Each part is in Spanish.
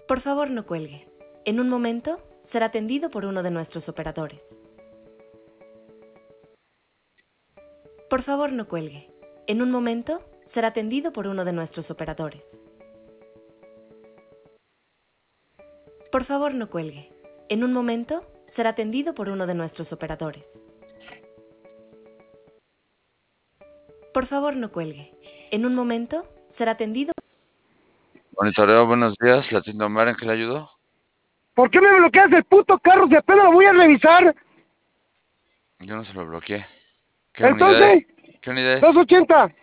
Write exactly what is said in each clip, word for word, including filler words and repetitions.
Por favor, no cuelgue. En un momento será atendido por uno de nuestros operadores. Por favor, no cuelgue. En un momento será atendido por uno de nuestros operadores. Por favor, no cuelgue. En un momento será atendido por uno de nuestros operadores. Por favor, no cuelgue. En un momento será atendido. Monitoreo, buenos días. ¿La tienda Omar en qué le ayudo? ¿Por qué me bloqueas el puto carro si apenas lo voy a revisar? Yo no se lo bloqueé. ¿Qué unidad Entonces, es? ¿Qué unidad es? doscientos ochenta.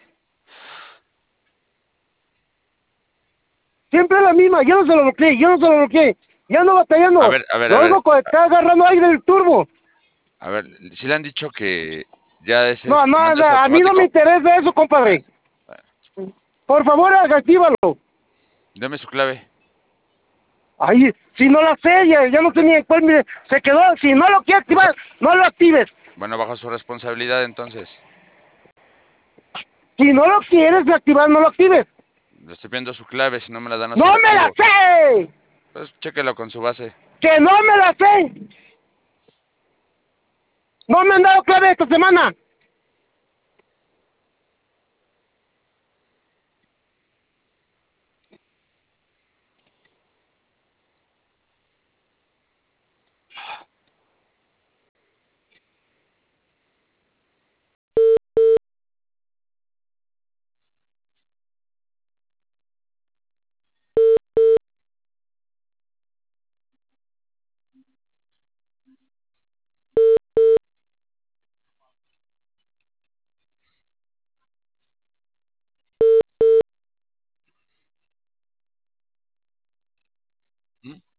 Siempre es la misma, yo no se lo bloqueé, yo no se lo bloqueé. Ya no A batallando. ver, a ver, a Lo ver. oigo cuando está agarrando aire del turbo. A ver, si le han dicho que ya ese No, es, no, mando no, es a mí no me automático. interesa eso, Bueno, compadre. bueno. Por favor, actívalo. Deme su clave. Ay, si no la sé, ya, ya no tenía cuál, mire, se quedó. Si no lo quiere activar, no lo actives. Bueno, bajo su responsabilidad entonces. Si no lo quieres activar, no lo actives. Le estoy pidiendo su clave, si no me la da no ¡No se la me la activo. sé! Pues chéquelo con su base. ¡Que no me la sé! ¡No me han dado clave esta semana! ¿Mm?